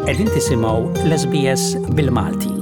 Qegħdin tisimgħu l-SBS bil-Malti.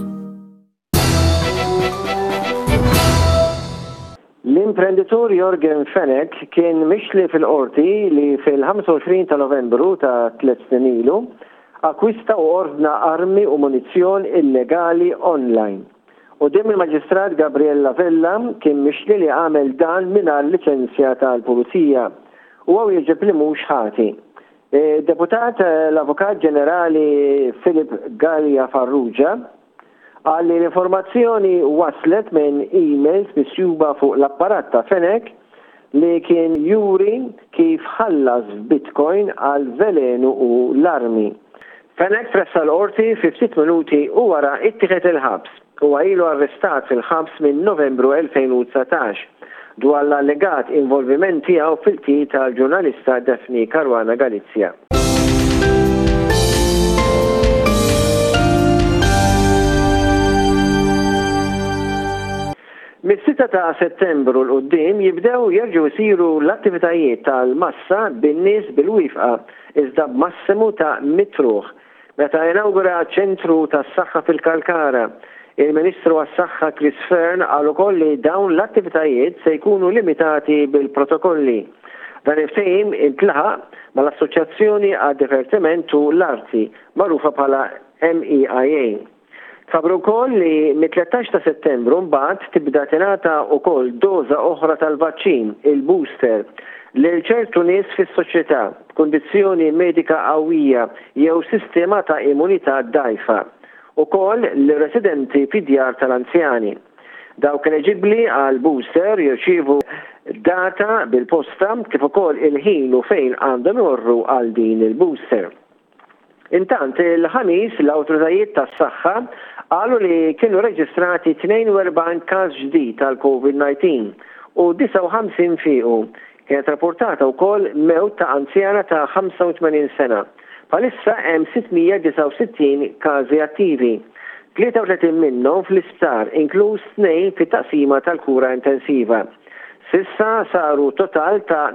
L-imprenditur Jorgen Fenech kien mixli fil-qorti li fil-25 ta' Novembru ta' 3 snin ilu akkwista u ordna armi u munizzjon illegali online. U dim il-Maġistrat Gabriel Lavella kien mixli li għamel dan mingħajr liċenzja tal-Pulizija u għaw jieġib li mhux ħati. Deputat l-Avukat Ġenerali Filip Gallia Farrugia għalli l-informazzjoni waslet minn emails misjuba fuq l-apparat ta' Fenech li kien juri kif ħallas Bitcoin għal velenu u l-armi. Fenech tressa l-qorti fi 6 minuti u wara ittieħed il-ħabs u għajlu arrestat fil-ħabs minn Novembru 2019 dwar l-allegat involviment tiegħu fil-qtil tal-ġurnalista Daphne Caruana Galizia. Mis-6 ta' Settembru l-qoddim jibdew jerġgħu jsiru l-attivitajiet tal-massa bin-nies bil-wifqa iżda b'massimu ta' 100 ruħ. Meta inawgura ċentru tas-saħħa fil-Kalkara, il-Ministru għas-Saħħa Chris Fearn qal ukoll li dawn l-attivitajiet se jkunu limitati bil-protokolli. Dan il-ftehim intlaħaq mal-Assoċjazzjoni għad-Divertiment u l-Arti magħrufa bħala MEIA. Sabru wkoll li mit-13 ta' Settembru mbagħad tibda tingħata wkoll doża oħra tal-vaċċin, il-booster, lil ċertu nies fis-soċjetà b'kundizzjoni medika qawwija jew sistema ta' immunità dgħajfa. Ukoll l-residenti fid-djar tal-anzjani. Dawk eliġibbli għal booster jirċievu data bil-posta kif ukoll il-ħin u fejn għandhom imorru għal din il-booster. Intant il-ħamis l-awtoritajiet tas-saħħa qalu li kienu reġistrati 42 każ ġdid tal-COVID-19 u 59 fiequ kienet rapportata wkoll mewt ta' anzjana ta' 85 sena. Bħalissa hemm 669 każi attivi. 33 minnhom fl-isptar, inkluż 2 fit-taqsima tal-kura intensiva. Sissa saru total ta'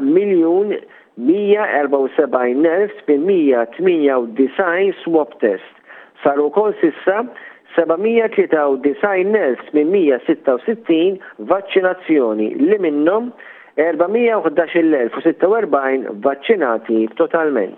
1,174,898 swab test. Saru wkoll sissa 793,866 vaċċinazzjoni li minnhom 411,046 vaċċinati totalment.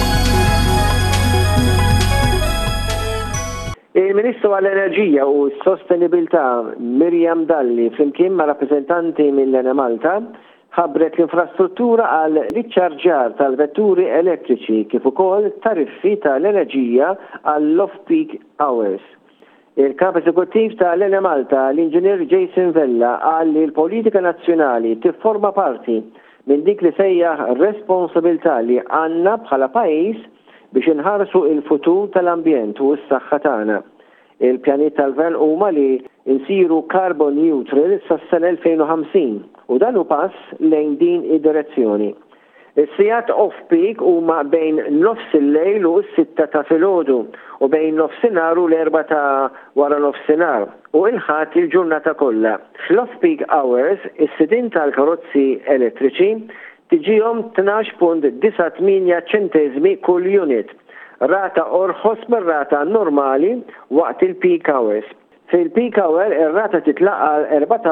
Il-Ministru għall-Enerġija u s-Sostenibilità Miriam Dalli flimkien ma' rappreżentanti mill-Enemalta ħabbret l-infrastruttura għal riċċarġjar tal-vetturi elettriċi kif ukoll tariffi tal-enerġija għall off-peak hours. Il-Kap Eżekuttiv tal-Enemalta, l-Inġinier Jason Vella, qal li l-politika nazzjonali tifforma parti minn dik li sejjaħ responsabilità li għandna bħala pajjiż biex inħarsu il-futur tal-ambjent u s-saħħa tagħna. Il-pjaniet tal-Gvern huma li insiru carbon neutral sas-sena 2050 u dan hu pass lejn din id-direzzjoni. Is-sigħat off-peak huma bejn nofs il-lejl u s-6 ta' filgħodu u bejn nofsinhar u l-4 ta' wara nofsinhar u il-ħadd il-ġurnata kollha. Fl-off-peak hours is-sidin tal-karozzi elettriċi tiġihom 12.98 ċentesmi kull unit, rata orħos mir-rata normali waqt il-peak hours. Fil-peak hour ir-rata titlaq għal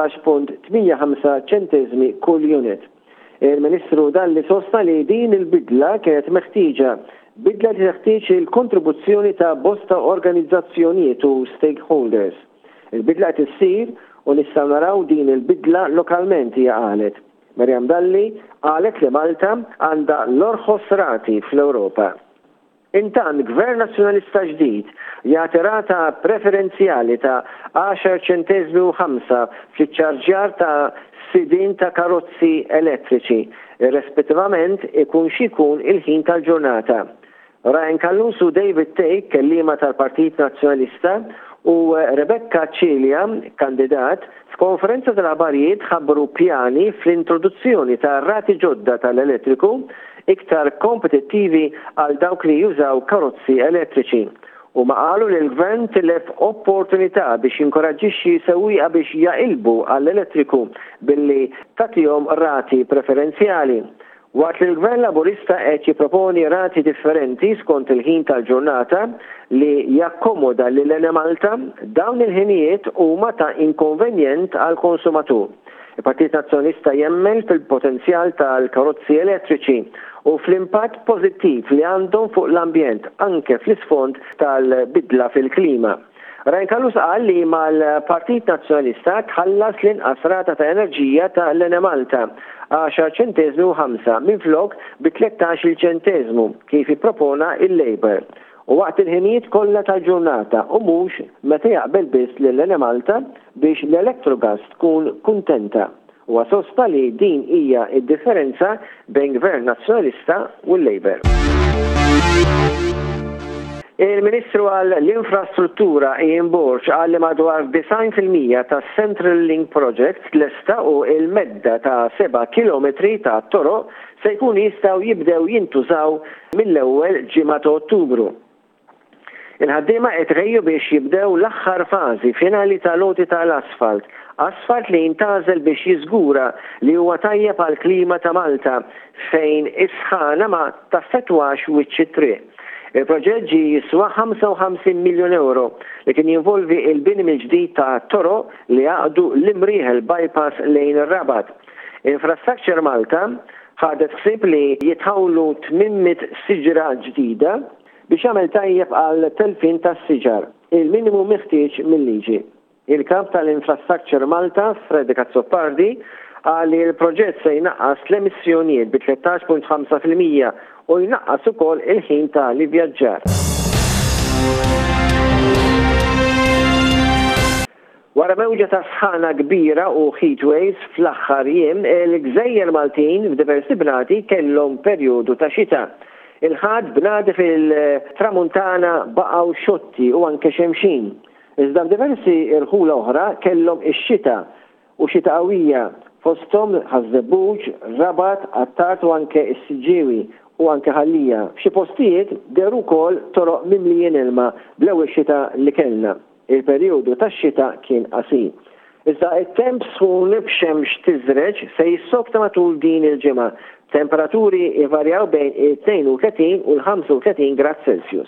14.85 ċentesmi kull unit. Il-Ministru Dalli sostna li din il-bidla kienet meħtieġa, bidla li teħtieġ il-kontribuzzjoni ta' bosta organizzazzjonijiet u stakeholders. Il-bidla tissir u nistgħu naraw din il-bidla lokalment hija qalet. Miriam Dalli qalet li Malta għandha l-orħos rati fl-Ewropa. Intant, Gvern Nazzjonalista ġdid jagħti rata preferenzjali ta' 10 ċentesmi u 5 fl-iċċarġjar ta' sidin ta' karozzi elettriċi, irrispettivament ikun x'ikun il-ħin tal-ġurnata. Ryan Callusu David Take, kelliema tal-Partit Nazzjonalista, u Rebecca Cilia, kandidat, f'konferenza tal-aħbarijiet ħabbru pjani fl-introduzzjoni ta' rati ġodda tal-elettriku iktar kompetittivi għal dawk li jużaw karozzi elettriċi. U ma qalu li l-Gvern tilef opportunità biex jinkoraġġixxi sewwieqa biex jaqilbu għall-elettriku billi tagħtihom rati preferenzjali. Waqt li l-Gvern Laburista qed jipproponi rati differenti skont il-ħin tal-ġurnata li jakkomoda lil Enemalta, dawn il-ħinijiet huma ta' inkonvenjent għal konsumatur. Il-Partit Nazzjonista jemmel fil-potenzjal tal-karozzi elettriċi u fl-impatt pożittiv li għandhom fuq l-ambjent anke fl-isfond tal-bidla fil-klima. Ryan Carlos qal li mal-Partit Nazzjonista tħallas l-inqas rata ta' enerġija ta' l-Enemalta 10 ċentesmu 5 minflok bi 13 ċentesmu kif ippropona il-Labour. U waqt il-ħinijiet kollha tal-ġurnata u mhux meta jaqbel biss lill-Enemalta biex l-Electrogas tkun kuntenta. U sosta li din hija d-differenza bejn Gvern Nazzjonalista u l-Labour. Il-Ministru għall-Infrastruttura Ian Burge qal li madwar 90% ta' Central Link Project lesta u il-medda ta' 7 kilometri ta' toroq se jkun jistgħu jibdew jintużaw mill-ewwel ġimgħa ta' Ottubru. Il-ħaddiema qed ħejju biex jibdew l-aħħar fażi finali tal-loti tal-asfalt. Asfalt li jintażel biex jiżgura li huwa tajjeb għall klima ta' Malta fejn is-sħana ma taffettwax wiċċ it-triq. Il-proġett ġi jiswa 55 miljon euro li kien jinvolvi il-bini mill-ġdid ta' toroq li jaqdu l-imrieħel bypass lejn ir-Rabat. Infrastructure Malta ħadet ħsieb li jitħawlu 800 siġra ġdida biex jagħmel tajjeb għal telfin tas-siġar, il-minimu meħtieġ mill-liġi. Il-kap tal-Infrastructure Malta, Freddy Cazzopardi, qal li l-proġett se jnaqqas l-emissjonijiet bi 13.5% u jnaqqas ukoll il-ħin tal-ivvjaġġar. Wara mewġa ta' sħana kbira u heatwaves fl-aħħar jiem, il-Gżejjer Maltin f'diversi bnadi kellhom perjodu ta' xita. Il-ħadd bnadi fil-Tramuntana baqgħu xotti u anke xemxin. Iżda f'diversi irħula oħra kellhom ix-xita u xita qawwija fosthom Ħażebbuġ, Rabat, Attat u anke is-Siġġiewi u anke Ħallija. F'xi postijiet deru wkoll toroq mimlijin ilma bl-ewwel xita li kellna. Il-perjodu tax-xita kien qasir. Iżda t-temp sħun b'xemx tiżreġ se jissokta matul din il-ġimgħa. Temperaturi jvarjaw bejn il-32 u l-35 grad Celsius.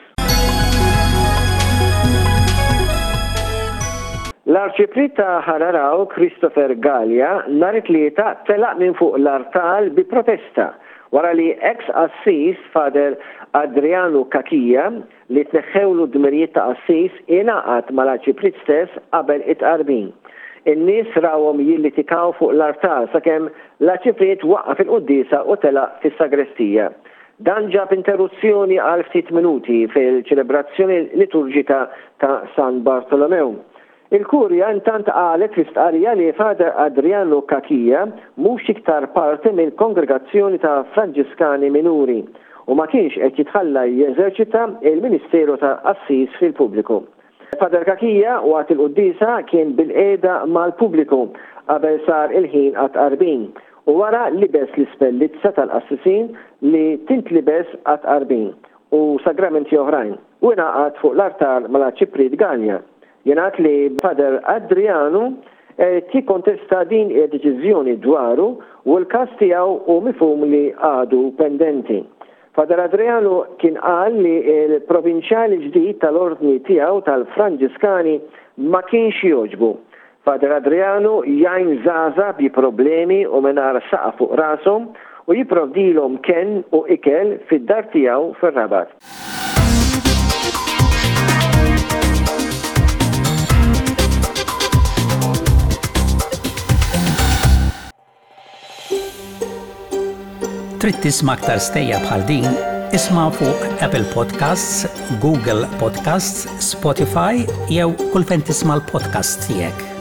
L-Arċiprit ta' Ħararaw Christopher Gallia nhar it-tlieta telaq minn fuq l-artal bi protesta wara li ex-Assis Fader Adriano Kakija li tneħħewlu d-dmirijiet ta' Assis ingħaqad mal-Arċiprit stess qabel it-qarbin. In-nies rawhom jillitikaw fuq l-artal sakemm l-Arċiprit waqqaf il-qudiesa u telaq fis-sagrestija. Dan ġab interruzzjoni għal ftit minuti fil-ċelebrazzjoni liturġika ta' San Bartolomew. Il-Kurja intant qalet fl-istqarrija li Fader Adriano Kakija mhux iktar parti mill-kongregazzjoni ta' Franġiskani Minuri u ma kienx qed jitħalla jeżerċita il-Ministeru ta' Assis fil-pubbliku. Fader Kakija waqt il-qudiesa kien bil-qiegħda mal-pubbliku qabel sar il-ħin għat-qarbin u wara libes l-ispellizza tal-qassisin li tintlibes għat-qarbin u sagramenti oħrajn u ingħaqad fuq l-artar mal-Arċiprit Gallia. Jingħad li Fader Adriano tikkontesta din id-deċiżjoni dwaru u l-każ tiegħu u mifhum li għadu pendenti. Fader Adriano kien qal li l-provinċjali ġdid tal-ordni tiegħu tal-Franġiskani ma kienx jogħġbu. Fader Adriano jgħin żgħażagħ bi problemi u mingħajr saqaf fuq rashom u jipprovdilhom kenn u ikel fid-dar tiegħu fir-Rabat. Trid tisma' aktar stejja bħal din, isma' fuq Apple Podcasts, Google Podcasts, Spotify jew kull fejn tisma' l-podcast tiegħek.